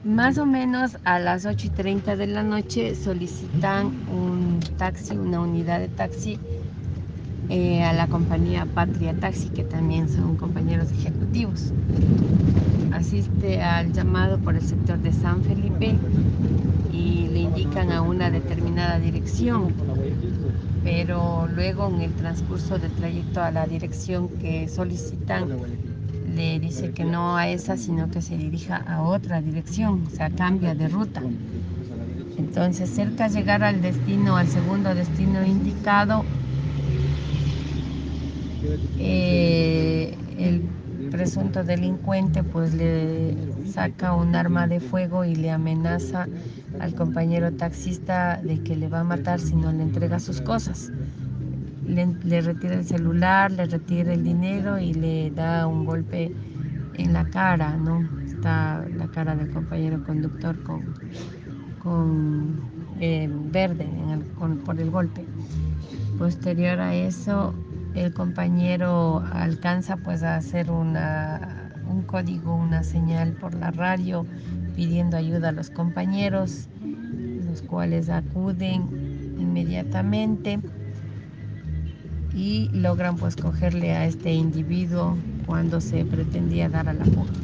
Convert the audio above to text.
Más o menos a las 8:30 de la noche solicitan un taxi, una unidad de taxi a la compañía Patria Taxi, que también son compañeros ejecutivos. Asiste al llamado por el sector de San Felipe y le indican a una determinada dirección, pero luego en el transcurso del trayecto a la dirección que solicitan le dice que no a esa, sino que se dirija a otra dirección, o sea, cambia de ruta. Entonces, cerca de llegar al destino, al segundo destino indicado, el presunto delincuente pues le saca un arma de fuego y le amenaza al compañero taxista de que le va a matar si no le entrega sus cosas. Le retira el celular, le retira el dinero y le da un golpe en la cara, ¿no? Está la cara del compañero conductor con verde por el golpe. Posterior a eso, el compañero alcanza pues a hacer un código, una señal por la radio pidiendo ayuda a los compañeros, los cuales acuden inmediatamente y logran pues cogerle a este individuo cuando se pretendía dar a la fuga.